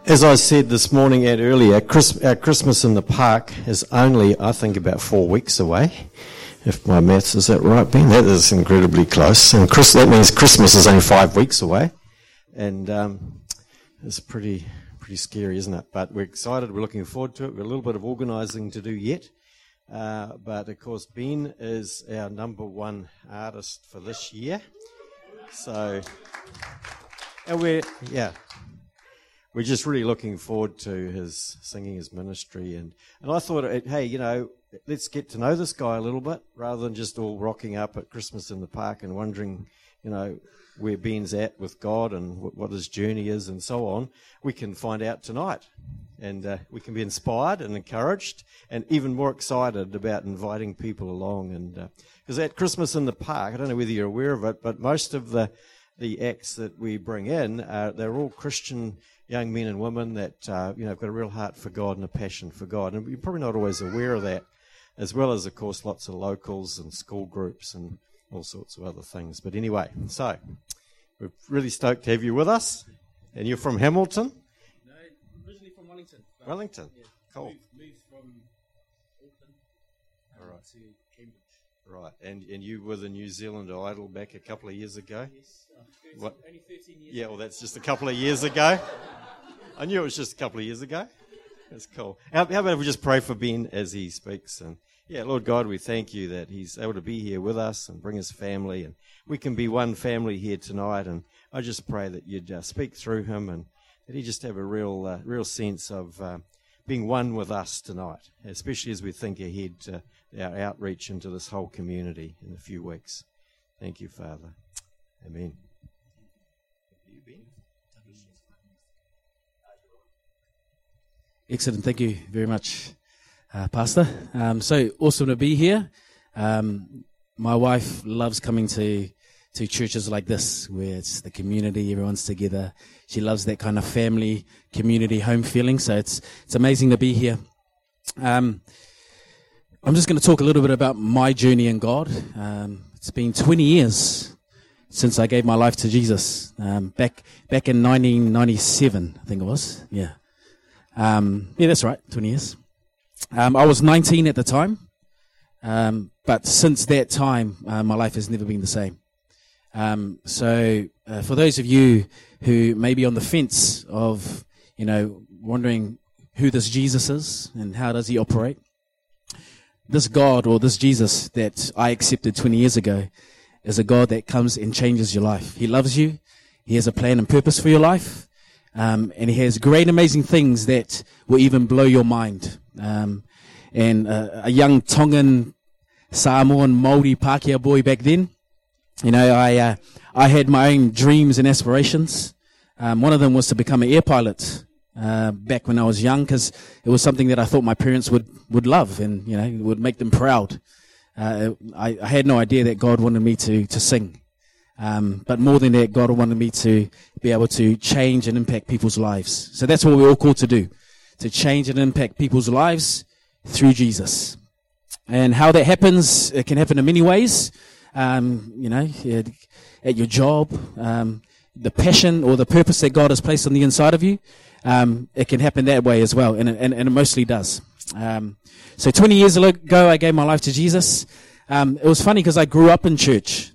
As I said this morning and earlier, our Christmas in the Park is only, I think, about 4 weeks away. If my maths is that right, Ben? That is incredibly close. And that means Christmas is only 5 weeks away. And it's pretty scary, isn't it? But we're excited. We're looking forward to it. We've got a little bit of organising to do yet. But, of course, Ben is our number one artist for this year. So, and we're just really looking forward to his singing, his ministry. And I thought, hey, let's get to know this guy a little bit rather than just all rocking up at Christmas in the Park and wondering, where Ben's at with God and what his journey is and so on. We can find out tonight. And we can be inspired and encouraged and even more excited about inviting people along. And because at Christmas in the Park, I don't know whether you're aware of it, but most of the acts that we bring in, they're all Christian young men and women that have got a real heart for God and a passion for God. And you're probably not always aware of that, as well as, of course, lots of locals and school groups and all sorts of other things. But anyway, so we're really stoked to have you with us. And you're from Hamilton? No, originally from Wellington. Wellington? Yeah. Cool. Moved from Auckland to Cambridge. Right, and you were the New Zealand Idol back a couple of years ago? Yes, only 13 years Yeah, ago. well, that's just a couple of years ago. I knew it was just a couple of years ago. That's cool. How about if we just pray for Ben as he speaks? And yeah, Lord God, we thank you that he's able to be here with us and bring his family, and we can be one family here tonight. And I just pray that you'd speak through him and that he just have a real sense of being one with us tonight, especially as we think ahead to our outreach into this whole community in a few weeks. Thank you, Father. Amen. Excellent. Thank you very much, Pastor. So awesome to be here. My wife loves coming to churches like this, where it's the community, everyone's together. She loves that kind of family, community, home feeling. So it's amazing to be here. I'm just going to talk a little bit about my journey in God. It's been 20 years since I gave my life to Jesus. Back in 1997, I think it was. Yeah. Yeah, that's right. 20 years. I was 19 at the time. But since that time, my life has never been the same. So for those of you who may be on the fence of, wondering who this Jesus is and how does he operate, this God or this Jesus that I accepted 20 years ago is a God that comes and changes your life. He loves you. He has a plan and purpose for your life. And he has great, amazing things that will even blow your mind. And a young Tongan, Samoan, Māori, Pākehā boy back then, I had my own dreams and aspirations. One of them was to become an air pilot back when I was young, because it was something that I thought my parents would love and, would make them proud. I had no idea that God wanted me to sing. But more than that, God wanted me to be able to change and impact people's lives. So that's what we're all called to do, to change and impact people's lives through Jesus. And how that happens, it can happen in many ways. At your job, the passion or the purpose that God has placed on the inside of you, it can happen that way as well, and it mostly does. So 20 years ago, I gave my life to Jesus. It was funny because I grew up in church.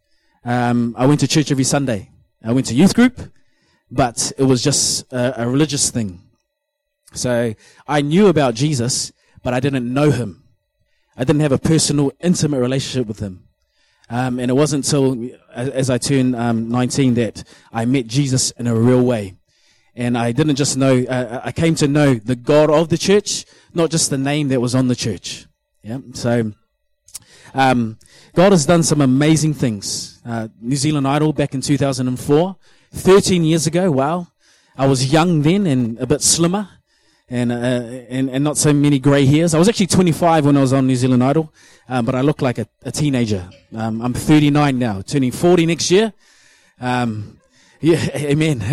I went to church every Sunday. I went to youth group, but it was just a religious thing. So I knew about Jesus, but I didn't know him. I didn't have a personal, intimate relationship with him. And it wasn't until, as I turned 19, that I met Jesus in a real way. And I didn't just know, I came to know the God of the church, not just the name that was on the church. Yeah. So, God has done some amazing things. New Zealand Idol back in 2004, 13 years ago. Wow. I was young then and a bit slimmer and not so many grey hairs. I was actually 25 when I was on New Zealand Idol, but I look like a teenager. I'm 39 now, turning 40 next year. Yeah, amen.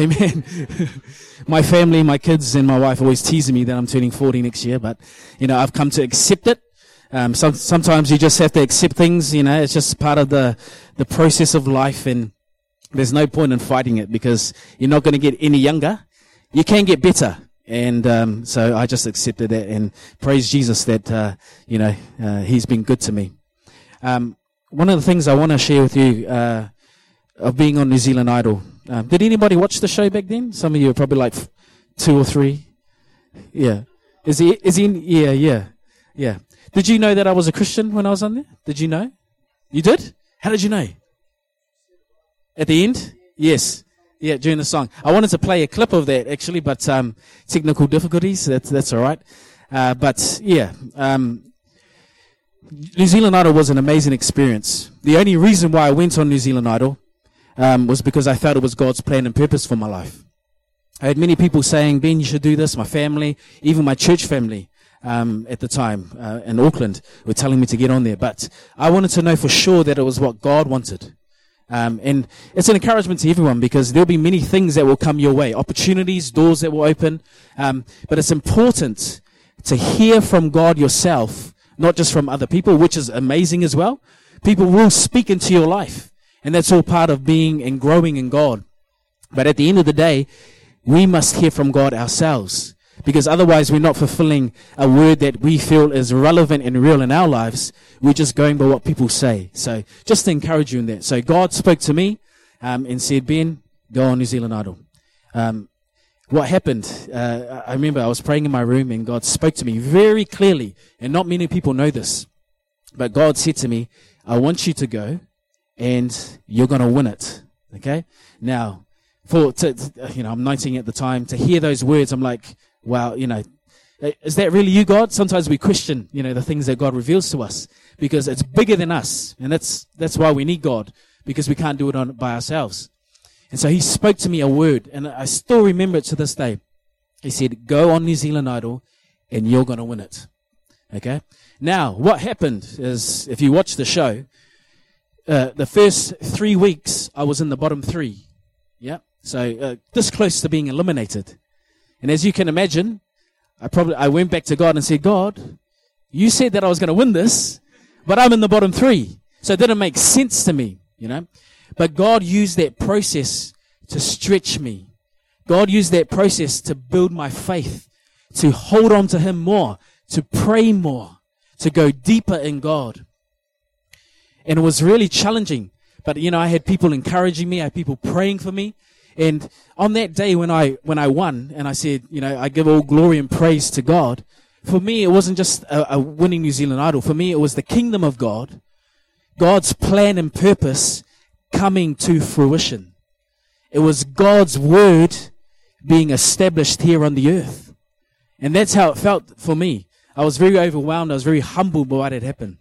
My family, my kids and my wife always teasing me that I'm turning 40 next year, but, I've come to accept it. Sometimes you just have to accept things, it's just part of the process of life, and there's no point in fighting it because you're not going to get any younger. you can get better. And so I just accepted that and praise Jesus that, he's been good to me. One of the things I want to share with you of being on New Zealand Idol. Did anybody watch the show back then? Some of you are probably like 2 or 3. Yeah. Is he in? Yeah. Did you know that I was a Christian when I was on there? Did you know? You did? How did you know? At the end? Yes. Yeah, during the song. I wanted to play a clip of that actually, but technical difficulties. That's all right. New Zealand Idol was an amazing experience. The only reason why I went on New Zealand Idol was because I felt it was God's plan and purpose for my life. I had many people saying, Ben, you should do this. My family, even my church family at the time in Auckland were telling me to get on there. But I wanted to know for sure that it was what God wanted. And it's an encouragement to everyone because there'll be many things that will come your way, opportunities, doors that will open. But it's important to hear from God yourself, not just from other people, which is amazing as well. People will speak into your life, and that's all part of being and growing in God. But at the end of the day, we must hear from God ourselves, because otherwise we're not fulfilling a word that we feel is relevant and real in our lives. We're just going by what people say. So just to encourage you in that. So God spoke to me and said, Ben, go on New Zealand Idol. What happened, I remember I was praying in my room and God spoke to me very clearly, and not many people know this, but God said to me, I want you to go and you're going to win it. Okay? Now, I'm 19 at the time, to hear those words, I'm like, wow, is that really you, God? Sometimes we question, the things that God reveals to us because it's bigger than us. And that's why we need God, because we can't do it by ourselves. And so he spoke to me a word, and I still remember it to this day. He said, go on New Zealand Idol and you're going to win it. Okay? Now, what happened is, if you watch the show, the first 3 weeks I was in the bottom 3. Yeah? So this close to being eliminated. And as you can imagine, I went back to God and said, God, you said that I was going to win this, but I'm in the bottom 3. So it didn't make sense to me, But God used that process to stretch me. God used that process to build my faith, to hold on to Him more, to pray more, to go deeper in God. And it was really challenging. But, I had people encouraging me. I had people praying for me. And on that day when I won, and I said, I give all glory and praise to God, for me, it wasn't just a winning New Zealand Idol. For me, it was the kingdom of God, God's plan and purpose coming to fruition. It was God's word being established here on the earth. And that's how it felt for me. I was very overwhelmed. I was very humbled by what had happened.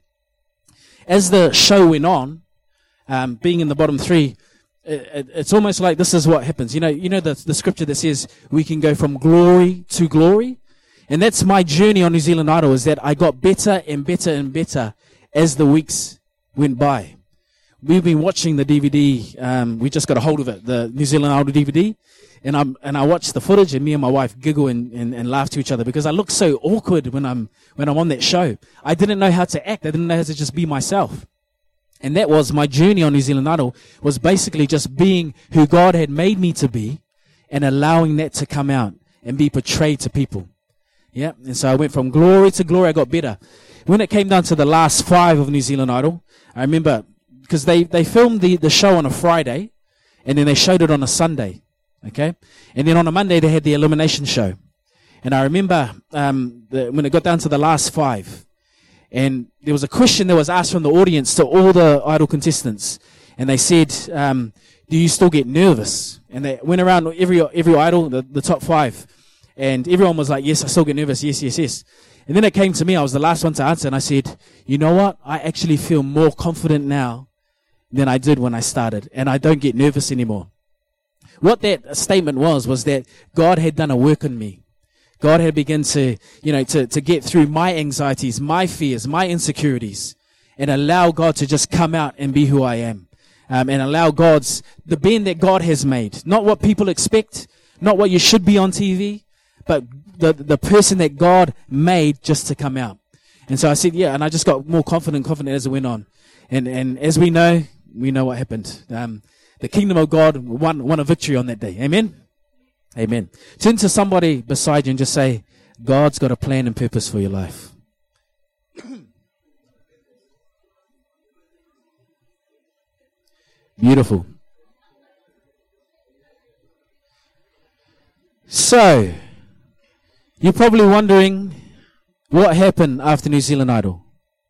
As the show went on, being in the bottom 3, it's almost like this is what happens. The scripture that says we can go from glory to glory. And that's my journey on New Zealand Idol, is that I got better and better and better as the weeks went by. We've been watching the DVD. We just got a hold of it, the New Zealand Idol DVD. And I watched the footage, and me and my wife giggle and laugh to each other because I look so awkward when I'm on that show. I didn't know how to act. I didn't know how to just be myself. And that was my journey on New Zealand Idol, was basically just being who God had made me to be and allowing that to come out and be portrayed to people. Yeah. And so I went from glory to glory. I got better. When it came down to the last 5 of New Zealand Idol, I remember, because they filmed the show on a Friday and then they showed it on a Sunday. Okay. And then on a Monday they had the elimination show. And I remember, when it got down to the last 5, and there was a question that was asked from the audience to all the Idol contestants. And they said, do you still get nervous? And they went around every Idol, the top 5. And everyone was like, yes, I still get nervous. Yes, yes, yes. And then it came to me. I was the last one to answer. And I said, you know what? I actually feel more confident now than I did when I started. And I don't get nervous anymore. What that statement was that God had done a work in me. God had begun to get through my anxieties, my fears, my insecurities, and allow God to just come out and be who I am. And allow the Ben that God has made. Not what people expect, not what you should be on TV, but the person that God made just to come out. And so I said, yeah, and I just got more confident as it went on. And as we know what happened. The kingdom of God won a victory on that day. Amen? Amen. Turn to somebody beside you and just say, God's got a plan and purpose for your life. Beautiful. So, you're probably wondering what happened after New Zealand Idol.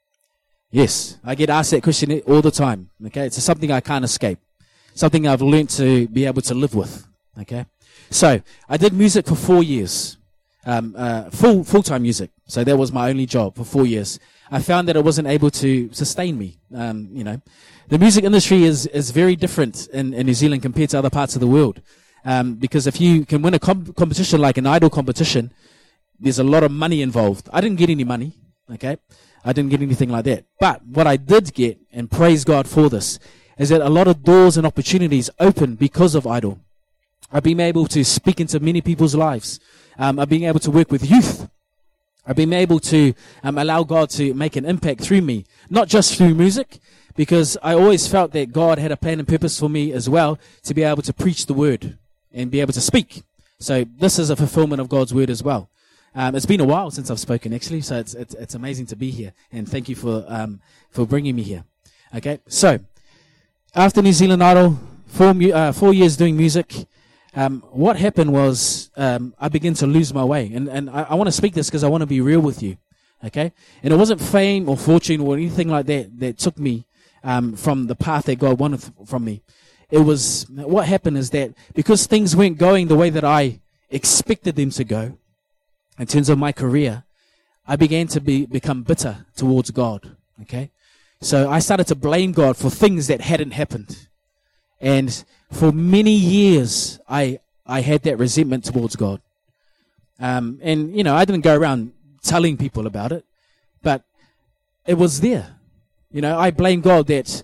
Yes, I get asked that question all the time. Okay, it's something I can't escape. Something I've learned to be able to live with. Okay, so I did music for 4 years, full-time music. So that was my only job for 4 years. I found that it wasn't able to sustain me. The music industry is very different in New Zealand compared to other parts of the world. Because if you can win a competition like an idol competition, there's a lot of money involved. I didn't get any money, okay? I didn't get anything like that. But what I did get, and praise God for this, is that a lot of doors and opportunities opened because of Idol. I've been able to speak into many people's lives. I've been able to work with youth. I've been able to allow God to make an impact through me, not just through music, because I always felt that God had a plan and purpose for me as well to be able to preach the word and be able to speak. So this is a fulfillment of God's word as well. It's been a while since I've spoken, actually, so it's amazing to be here, and thank you for bringing me here. Okay, so after New Zealand Idol, 4 years doing music, what happened was I began to lose my way, and I want to speak this because I want to be real with you. Okay, and it wasn't fame or fortune or anything like that took me from the path that God wanted from me. It was, what happened is that because things weren't going the way that I expected them to go, in terms of my career, I began to become bitter towards God, okay? So I started to blame God for things that hadn't happened. And for many years, I had that resentment towards God. And, I didn't go around telling people about it, but it was there. I blamed God that,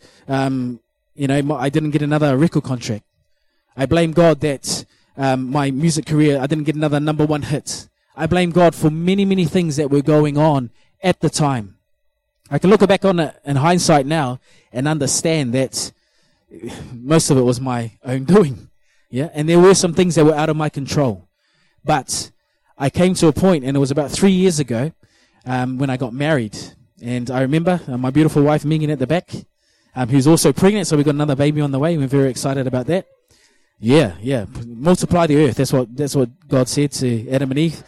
I didn't get another record contract. I blame God that my music career, I didn't get another number one hit. I blame God for many, many things that were going on at the time. I can look back on it in hindsight now and understand that most of it was my own doing. Yeah, and there were some things that were out of my control. But I came to a point, and it was about 3 years ago, when I got married. And I remember my beautiful wife, Megan, at the back, who's also pregnant, so we got another baby on the way. We're very excited about that. Yeah. Multiply the earth. That's what God said to Adam and Eve.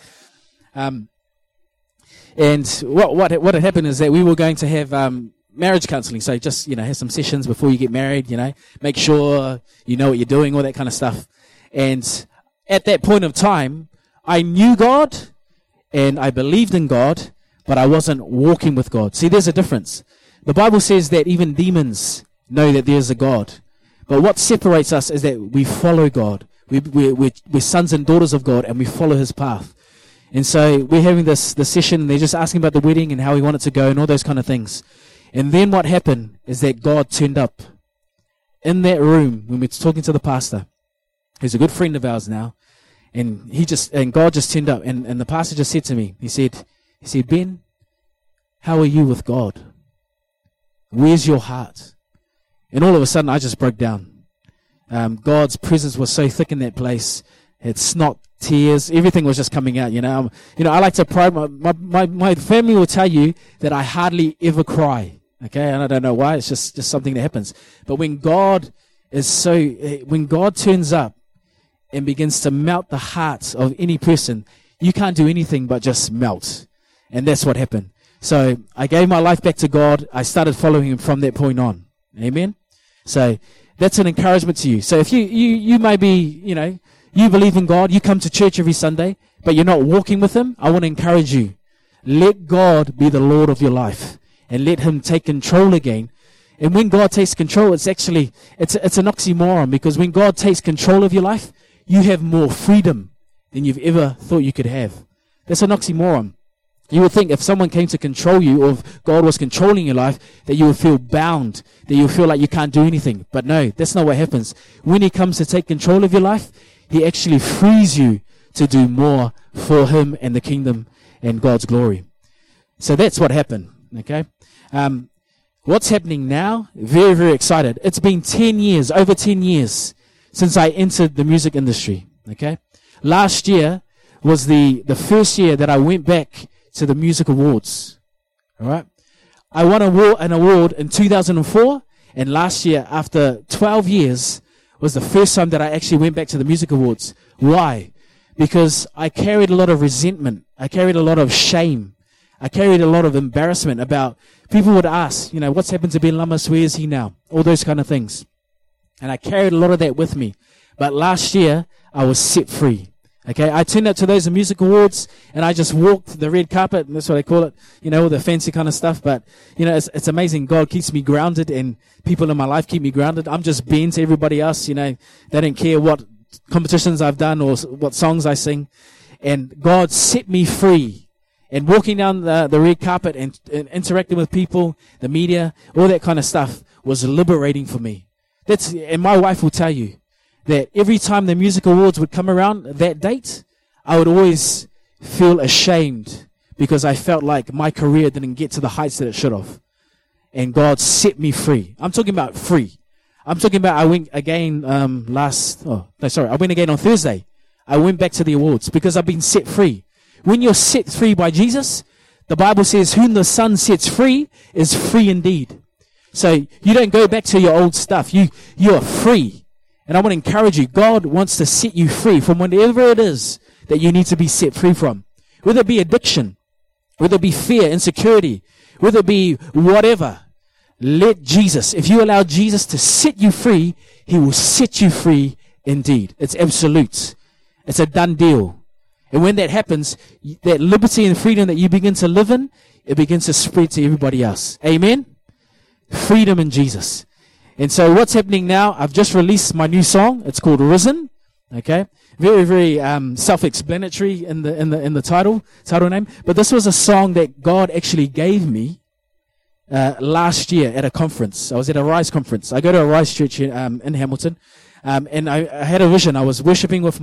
And what had happened is that we were going to have marriage counseling. So just, have some sessions before you get married, make sure you know what you're doing, all that kind of stuff. And at that point of time, I knew God and I believed in God, but I wasn't walking with God. See, there's a difference. The Bible says that even demons know that there's a God. But what separates us is that we follow God. We're sons and daughters of God, and we follow His path. And so we're having this session, and they're just asking about the wedding and how we want it to go and all those kind of things. And then what happened is that God turned up in that room when we were talking to the pastor, who's a good friend of ours now. And God just turned up, and the pastor just said to me, he said, Ben, how are you with God? Where's your heart? And all of a sudden, I just broke down. God's presence was so thick in that place. It's snot, tears, everything was just coming out. I like to pride my family will tell you that I hardly ever cry. Okay, and I don't know why. It's just something that happens. But when God turns up and begins to melt the hearts of any person, you can't do anything but just melt. And that's what happened. So I gave my life back to God. I started following Him from that point on. Amen. So that's an encouragement to you. So if you may be, you believe in God, you come to church every Sunday, but you're not walking with Him, I want to encourage you. Let God be the Lord of your life and let Him take control again. And when God takes control, it's an oxymoron, because when God takes control of your life, you have more freedom than you've ever thought you could have. That's an oxymoron. You would think if someone came to control you, or if God was controlling your life, that you would feel bound, that you would feel like you can't do anything. But no, that's not what happens. When He comes to take control of your life, He actually frees you to do more for Him and the kingdom and God's glory. So that's what happened, okay? What's happening now? Very, very excited. It's been over 10 years, since I entered the music industry, okay? last year was the first year that I went back to the music awards. All right. I won an award in 2004, and last year, after 12 years, was the first time that I actually went back to the music awards. Why? Because I carried a lot of resentment. I carried a lot of shame. I carried a lot of embarrassment about, people would ask, what's happened to Ben Lamas? Where is he now? All those kind of things. And I carried a lot of that with me. But last year, I was set free. Okay, I turned up to those music awards, and I just walked the red carpet, and that's what they call it, all the fancy kind of stuff. But, it's amazing. God keeps me grounded, and people in my life keep me grounded. I'm just Ben to everybody else, They don't care what competitions I've done or what songs I sing. And God set me free. And walking down the red carpet and interacting with people, the media, all that kind of stuff was liberating for me. And my wife will tell you that every time the music awards would come around that date, I would always feel ashamed because I felt like my career didn't get to the heights that it should have. And God set me free. I'm talking about free. I'm talking about I went again I went again on Thursday. I went back to the awards because I've been set free. When you're set free by Jesus, the Bible says, whom the Son sets free is free indeed. So you don't go back to your old stuff. You are free. And I want to encourage you, God wants to set you free from whatever it is that you need to be set free from. Whether it be addiction, whether it be fear, insecurity, whether it be whatever. Let Jesus, if you allow Jesus to set you free, he will set you free indeed. It's absolute. It's a done deal. And when that happens, that liberty and freedom that you begin to live in, it begins to spread to everybody else. Amen? Freedom in Jesus. And so what's happening now, I've just released my new song. It's called Risen. Okay? Very, very self-explanatory in the title name. But this was a song that God actually gave me last year at a conference. I was at a Rise conference. I go to a Rise church in Hamilton. And I had a vision. I was worshiping with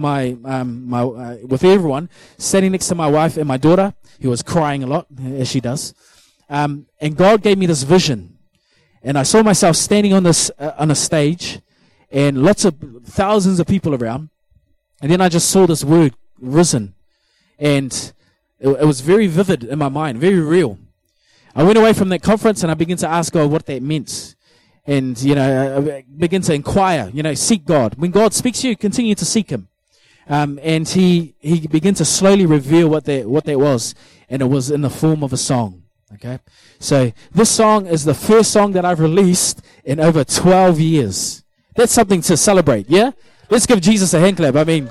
with everyone, standing next to my wife and my daughter, who was crying a lot, as she does. And God gave me this vision. And I saw myself standing on a stage, and thousands of people around. And then I just saw this word, risen. And it was very vivid in my mind, very real. I went away from that conference, and I began to ask God what that meant. And, I begin to inquire, seek God. When God speaks to you, continue to seek him. And he began to slowly reveal what that was. And it was in the form of a song. Okay. So this song is the first song that I've released in over 12 years. That's something to celebrate. Yeah. Let's give Jesus a hand clap. And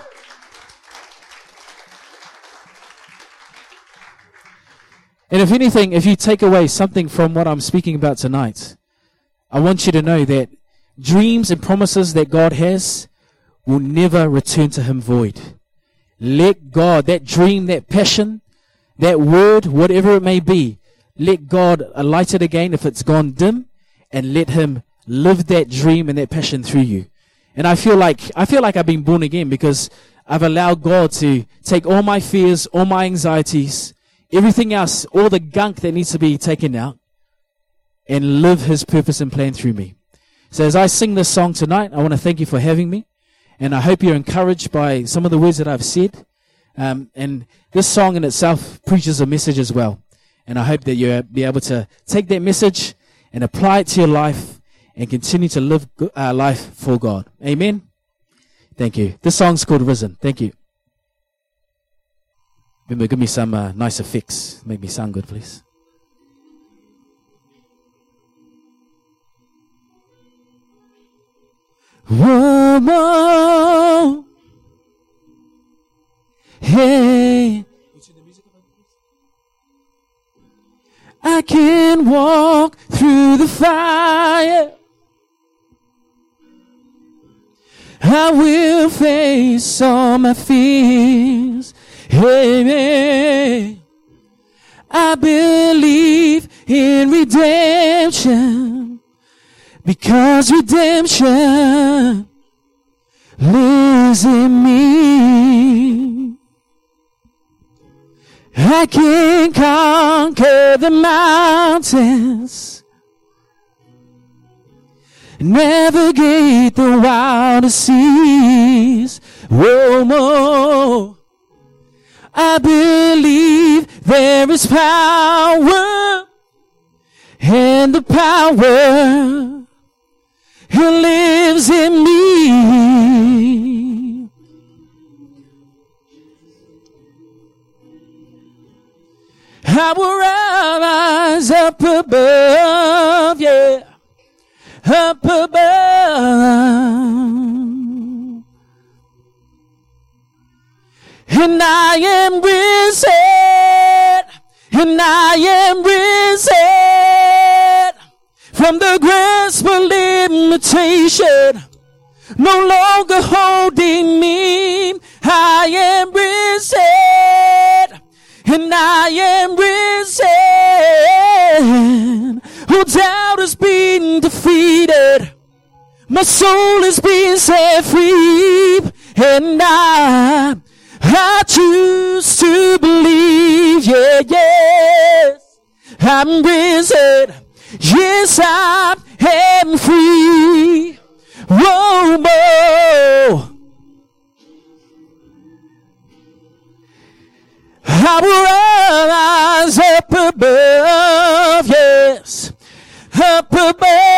if anything, if you take away something from what I'm speaking about tonight, I want you to know that dreams and promises that God has will never return to him void. Let God, that dream, that passion, that word, whatever it may be, let God light it again if it's gone dim, and let him live that dream and that passion through you. And I feel like I've been born again because I've allowed God to take all my fears, all my anxieties, everything else, all the gunk that needs to be taken out, and live his purpose and plan through me. So as I sing this song tonight, I want to thank you for having me. And I hope you're encouraged by some of the words that I've said. And this song in itself preaches a message as well. And I hope that you'll be able to take that message and apply it to your life and continue to live life for God. Amen? Thank you. This song's called Risen. Thank you. Remember, give me some nice effects. Make me sound good, please. One more. Hey. I can walk through the fire. I will face all my fears. Hey, I believe in redemption, because redemption lives in me. I can conquer the mountains, navigate the wildest seas Oh, more. I believe there is power, and the power it lives in me. I will rise up above, yeah, up above. And I am risen, and I am risen from the grasp of limitation, no longer holding me. I am risen, and I am risen. All doubt has been defeated. My soul is being set free, and I choose to believe, yeah, yes, I'm risen, yes, I am free, whoa, whoa. I will rise up above, yes, up above.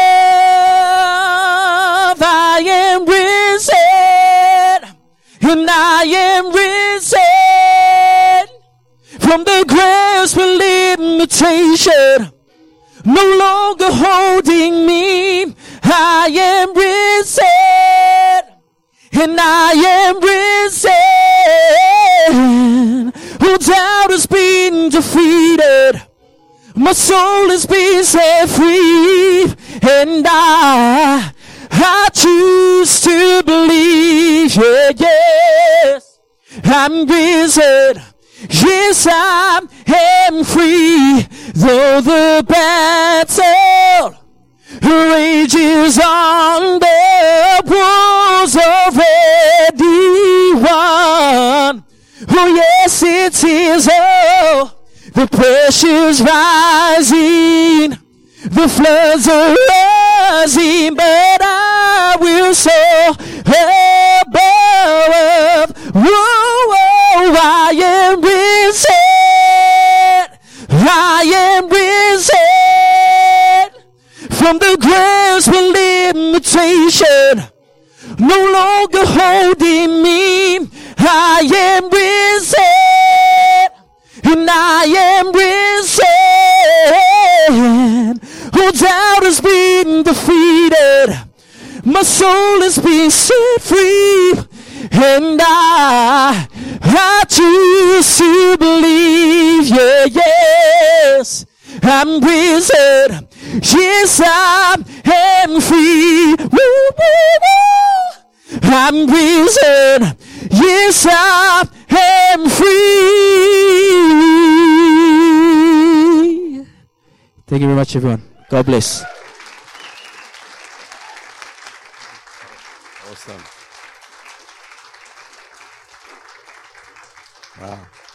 I am risen, and I am risen from the grasp of limitation, no longer holding me. I am risen, and I am risen. All doubt has been defeated. My soul is being set free, and I choose to believe, yeah, yes, I'm risen, yes, I am free, though the battle rages on, the war's already won. Oh, yes, it is, oh, the pressure's rising, the floods are rising, but I will soar above. Whoa, whoa, I am risen, I am risen from the grasp of limitation, no longer holding me. I am risen, and I am risen. All doubt has been defeated. My soul is being set free, and I choose to believe, yeah, yes, I'm risen, yes, I am free, woo, woo, woo. I'm risen, yes, I am free. Thank you very much, everyone. God bless. Awesome. Wow.